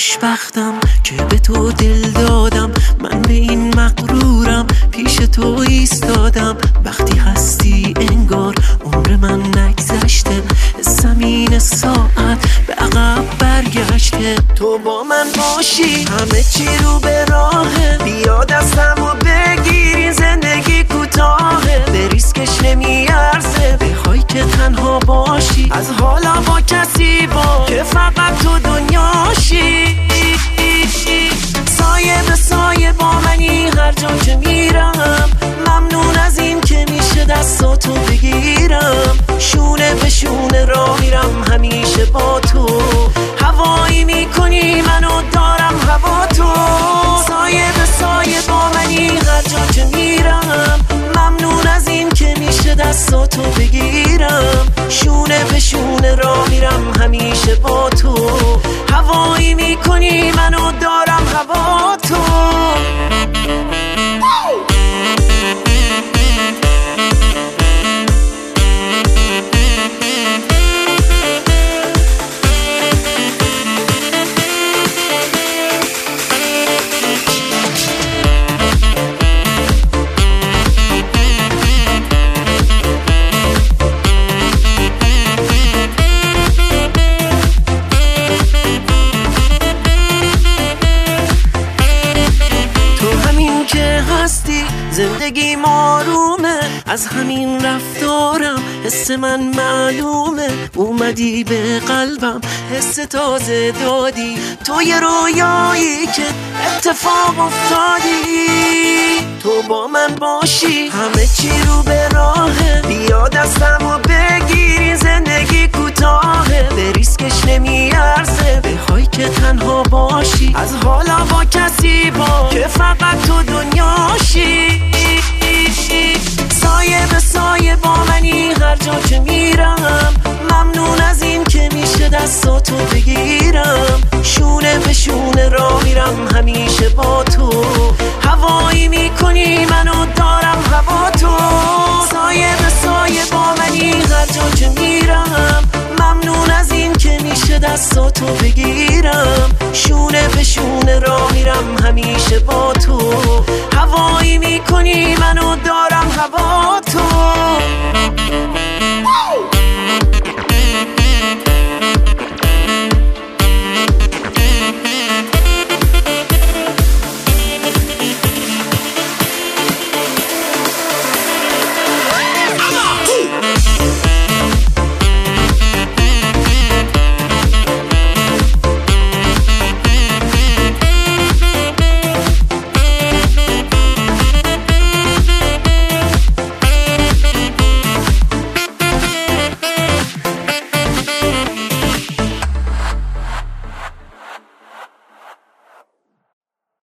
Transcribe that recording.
خوشبختم که به تو دل دادم، من به این مغرورم پیش تو ایستادم. وقتی هستی انگار عمر من نگذشته، زمین ساعت به عقب برگشته. تو با من باشی همه چی رو به راهه، بیا دستمو بگیری زندگی کوتاهه. به ریسکش نمیارزه بخوای که تنها باشی، از حالا با کسی با که فقط تو دنیاشی. سایه به سایه با منی هر جا که میرم، ممنون از این که میشه دستاتو بگیرم. شونه به شونه راه میرم همیشه با تو، هوایی میکنی منو دارم هوا تو. سایه به سایه با منی هر جا که میرم، ممنون از این که میشه دستاتو بگیرم. شونه به شونه راه میرم همیشه با تو، هوایی میکنی منو دارم هوا تو. زندگی آرومه، از همین رفتارم حس من معلومه. اومدی به قلبم حس تازه دادی، تو یه رویایی که اتفاق افتادی. تو با من باشی همه چی رو به راهه، بیا دستمو بگیری زندگی کوتاهه. به ریسکش نمیارزه بخوای که تنها باشی، از حالا با کسی با که فقط تو دنیاشی. سایه به سایه با منی هر جا که میرم، ممنون از این که میشه دستاتو بگیرم. شونه به شونه راه میرم همیشه با تو، هوایی میکنی منو دارم هوا تو. سایه به سایه با منی هر جا که میرم، ممنون از این که میشه دستاتو بگیرم. شونه به شونه راه میرم همیشه با تو، هوایی میکنی منو دارم هوا تو.